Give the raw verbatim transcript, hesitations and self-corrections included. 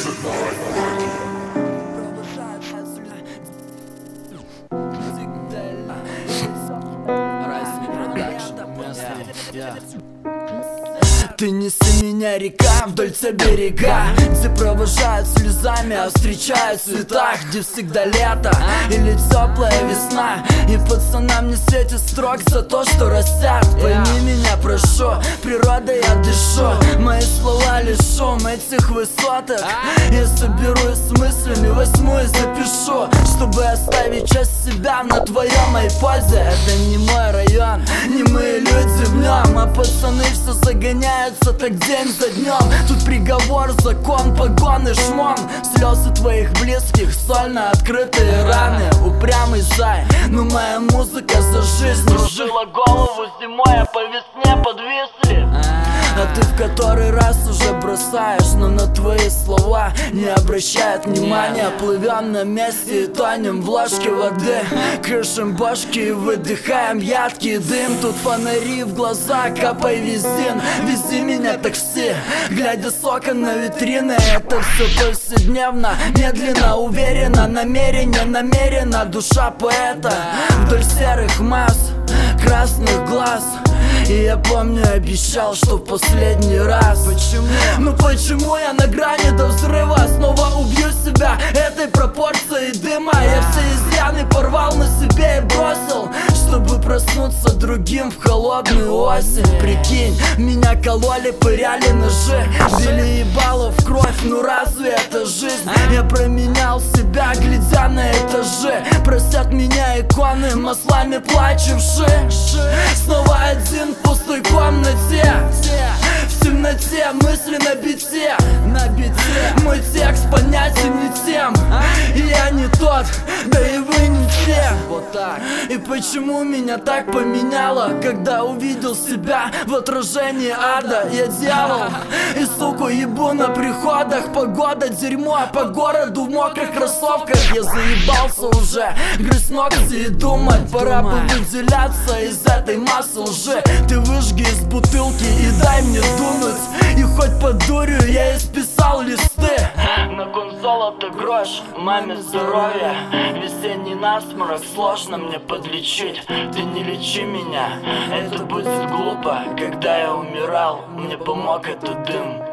Ты неси меня, река, вдоль тебя берега, где провожают слезами, а встречают в цветах, где всегда лето или теплая весна. И пацанам не светит строк за то, что растят. Пойми меня, прошу, природа я дышу. Мои слова лишь шум этих высоток. Я соберусь с мыслями, возьму и запишу, чтобы оставить часть себя на твоем айподе. Это не мой район, не мы люди в нем, а пацаны все загоняют так день за днем. Тут приговор, закон, погон и шмон. Слезы твоих близких, сольно открытые раны. Упрямый зай, но моя музыка за жизнь. Кружила голову зимой, а по весне подвисли. А ты в который раз уже бросаешь, но на твои слова не обращает внимания. Плывем на месте и тонем в ложке воды, крышим башки и выдыхаем яркий дым. Тут фонари в глаза, капай везин. Вези меня, такси, глядя с окон на витрины. Это все повседневно, медленно, уверенно. Намерение намеренно, душа поэта вдоль серых масс, красных глаз. И я помню, обещал, что в последний раз. Почему? Ну почему я на грани до взрыва? Снова убью себя этой пропорцией дыма. Я все изъяны порвал на себе и бросил, чтобы проснуться другим в холодную осень. Прикинь, меня кололи, пыряли ножи, били ебало в кровь, ну разве это жизнь? Я променял себя, глядя на этажи. Просят меня иконы, маслами плачевшие. Снова один в пустой комнате, в темноте мысли на бите, на бите. Мой текст понятен не тем, и я не тот, да и вы не те. Вот так. И почему меня так поменяло, когда увидел себя в отражении ада? Я дьявол, и суку ебу на приходах. Погода дерьмо, а по городу в мокрых кроссовках. Я заебался уже грызть ногти и думать, пора повыделяться из этой массы лжи. Ты выжги из бутылки и дай мне дунуть, и хоть по дурью я исписал листы. На кон золото грош, маме здоровья. Весенний насморк сложно мне подлечить. Ты не лечи меня, это будет глупо. Когда я умирал, мне помог этот дым.